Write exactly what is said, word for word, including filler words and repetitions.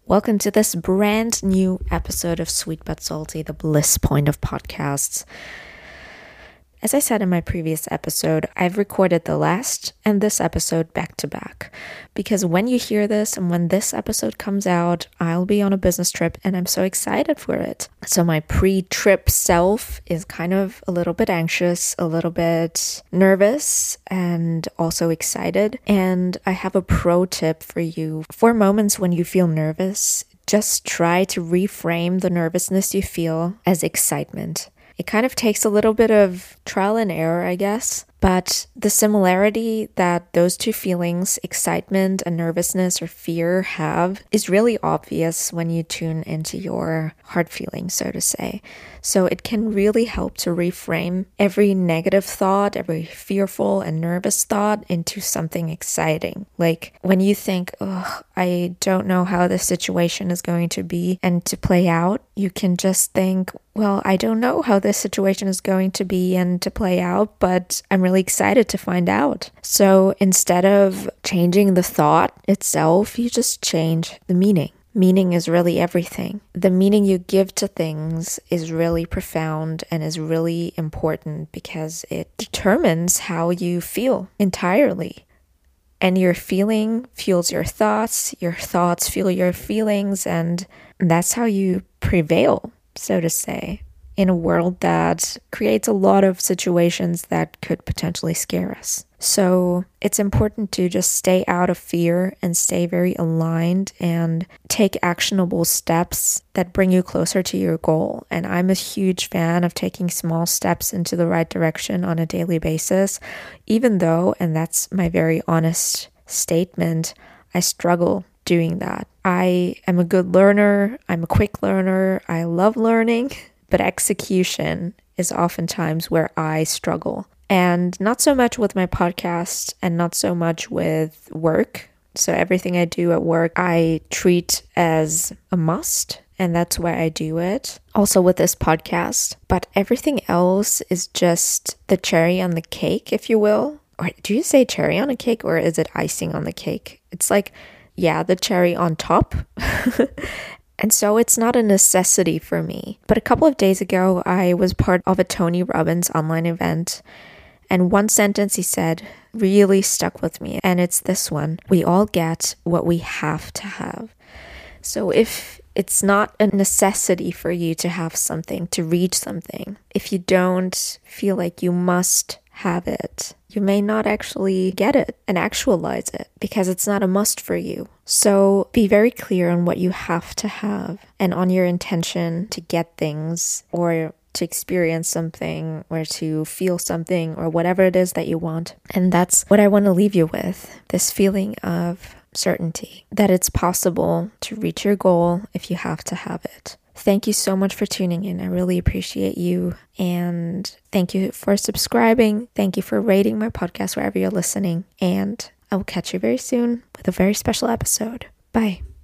Welcome to this brand new episode of Sweet But Salty, the bliss point of podcasts. As I said in my previous episode, I've recorded the last and this episode back to back because when you hear this and when this episode comes out, I'll be on a business trip and I'm so excited for it. So my pre-trip self is kind of a little bit anxious, a little bit nervous, and also excited. And I have a pro tip for you. For moments when you feel nervous, just try to reframe the nervousness you feel as excitement. It kind of takes a little bit of trial and error, I guess, but the similarity that those two feelings, excitement and nervousness or fear, have is really obvious when you tune into your heart feeling, so to say. So it can really help to reframe every negative thought, every fearful and nervous thought into something exciting. Like when you think, oh, I don't know how this situation is going to be and to play out, you can just think, well, I don't know how this situation is going to be and to play out, but I'm really excited to find out. So instead of changing the thought itself, you just change the meaning. Meaning is really everything. The meaning you give to things is really profound and is really important because it determines how you feel entirely. And your feeling fuels your thoughts, your thoughts fuel your feelings, and that's how you prevail, so to say, in a world that creates a lot of situations that could potentially scare us. So it's important to just stay out of fear and stay very aligned and take actionable steps that bring you closer to your goal. And I'm a huge fan of taking small steps into the right direction on a daily basis, even though, and that's my very honest statement, I struggle doing that. I am a good learner. I'm a quick learner. I love learning. But execution is oftentimes where I struggle. And not so much with my podcast and not so much with work. So everything I do at work, I treat as a must. And that's why I do it. Also with this podcast. But everything else is just the cherry on the cake, if you will. Or do you say cherry on a cake or is it icing on the cake? It's like, yeah, the cherry on top. And so it's not a necessity for me. But a couple of days ago, I was part of a Tony Robbins online event. And one sentence he said really stuck with me. And it's this one: we all get what we have to have. So if it's not a necessity for you to have something, to reach something, if you don't feel like you must have it, you may not actually get it and actualize it because it's not a must for you. So be very clear on what you have to have and on your intention to get things or to experience something or to feel something or whatever it is that you want. And that's what I want to leave you with, this feeling of certainty that it's possible to reach your goal if you have to have it. Thank you so much for tuning in. I really appreciate you. And thank you for subscribing. Thank you for rating my podcast wherever you're listening. And I will catch you very soon with a very special episode. Bye.